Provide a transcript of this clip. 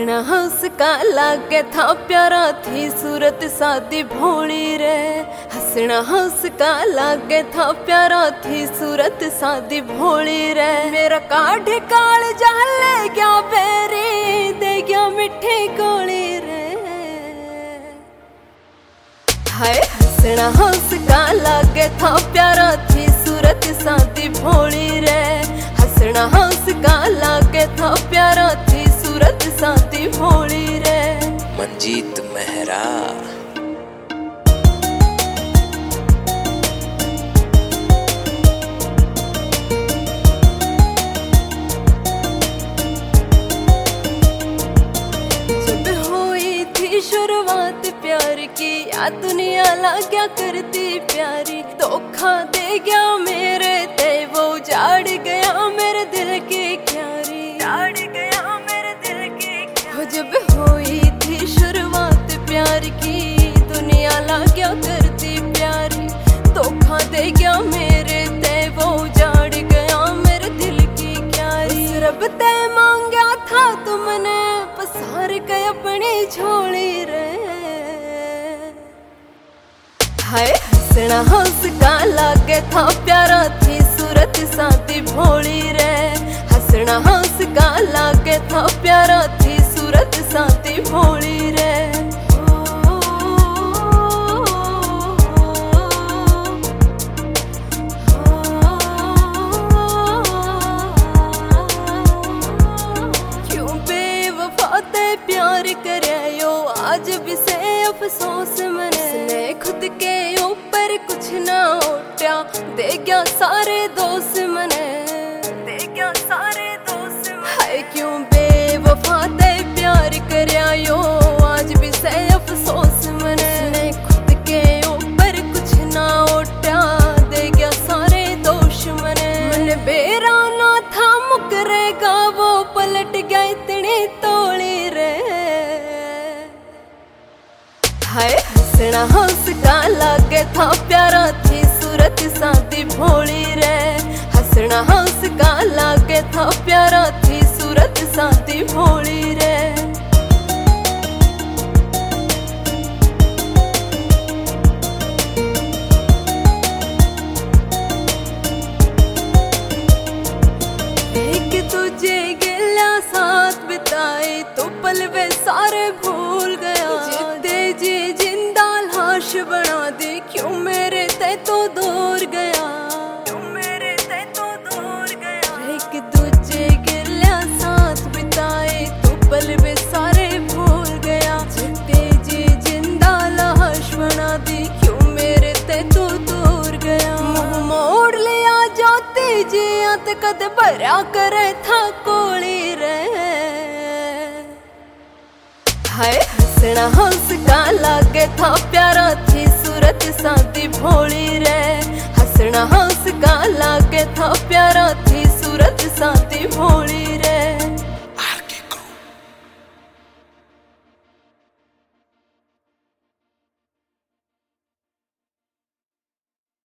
हंसना हंस का लागे था प्यारा थी सूरत सादी भोली रे। हंसना हंस का लागे था प्यारा थी सूरत सादी भोली रे। मेरा काढ़े काल जाले गया बेरी दे गया मिठे गोली रे। हाय हंसना हंस का लागे था प्यारा थी सूरत सादी भोली रे। हंसना हंस का लागे था प्यारा थी सूरत सादी भोली रे। मंजीत मेहरा जब हुई थी शुरुआत प्यार की या दुनिया क्या करती प्यारी। धोखा दे गया मेरे ते वो उजाड़ गया मेरे दिल की क्यारी। जब हुई थी शुरुआत प्यार की दुनिया क्या करती प्यारी। धोखा दे गया मेरे ते वो उजाड़ गया मेरे दिल की क्यारी। रब ते मांगा था तुमने पसार के अपनी झोली रे। हाय हंसना हंस का लागे था प्यारा थी सूरत सादी भोली रे। हंसना हंस का लागे था प्यारा थी सूरत सादी भोली रे। क्यों बेवफा ते प्यार करायो आज भी से अफसोस मने। खुद के ऊपर कुछ ना उठा दे गया सारे दोस्त मने। हाय क्यों बेवफा ते प्यार करायो आज भी से अफसोस मने। खुद के ऊपर कुछ ना उठा दे गया सारे दोष मने। मन बेराना था मुकरेगा वो पलट गया इतनी तोली रे। हाय हंसना हंस का लागे था प्यारा थी सूरत सादी भोली रे। हंसना हंस का लागे था प्यारा थी सूरत सादी भोली रे। एक तुझे गिला साथ बिताए तो पल वे सारे भूल गया। जी जिंदा लाश बना दी क्यों मेरे ते तो दूर गया। एक दूजे गिला साथ बिताए तो पल वे सारे भूल गया। जी जिंदा लाश बना दी क्यों मेरे ते तो दूर गया। मुंह मोड़ लिया जाती जी अंत कद भरा करे था कोली रे। हाय हंसना हंस का लागे था प्यारा थी सूरत सादी भोली रे। हंसना हंस का लागे था प्यारा थी सूरत सादी भोली।